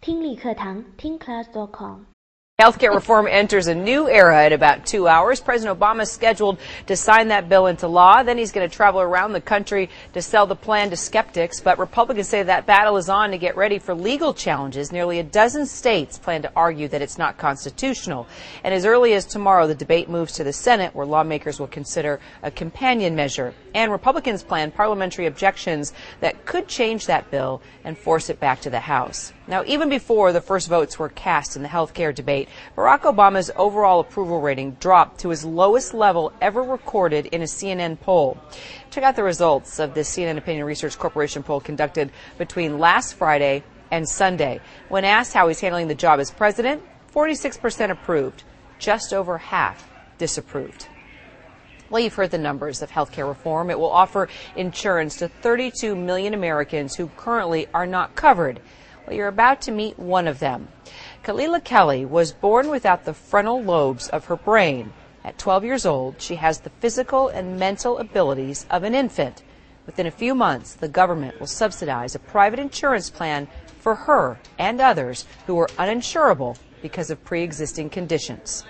听力课堂听class.com Healthcare reform enters a new era in about 2 hours. President Obama is scheduled to sign that bill into law. Then he's going to travel around the country to sell the plan to skeptics. But Republicans say that battle is on to get ready for legal challenges. Nearly a dozen states plan to argue that it's not constitutional. And as early as tomorrow, the debate moves to the Senate, where lawmakers will consider a companion measure. And Republicans plan parliamentary objections that could change that bill and force it back to the House. Now, even before the first votes were cast in the health care debate, Barack Obama's overall approval rating dropped to his lowest level ever recorded in a CNN poll. Check out the results of this CNN Opinion Research Corporation poll conducted between last Friday and Sunday. When asked how he's handling the job as president, 46% approved, just over half disapproved. Well, you've heard the numbers of health care reform. It will offer insurance to 32 million Americans who currently are not covered. Well, you're about to meet one of them. Kalila Kelly was born without the frontal lobes of her brain. At 12 years old, she has the physical and mental abilities of an infant. Within a few months, the government will subsidize a private insurance plan for her and others who are uninsurable because of pre-existing conditions.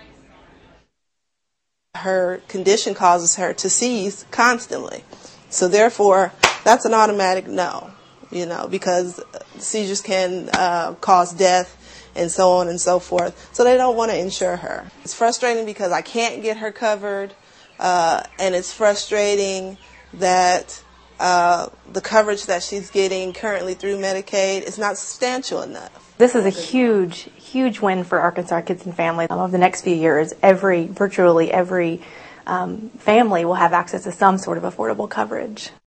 Her condition causes her to seize constantly. So therefore, that's an automatic no, because seizures can cause death and so on and so forth. So they don't want to insure her. It's frustrating because I can't get her covered, and it's frustrating that the coverage that she's getting currently through Medicaid is not substantial enough. This is a huge win for Arkansas Kids and Families. Over the next few years, virtually every family will have access to some sort of affordable coverage.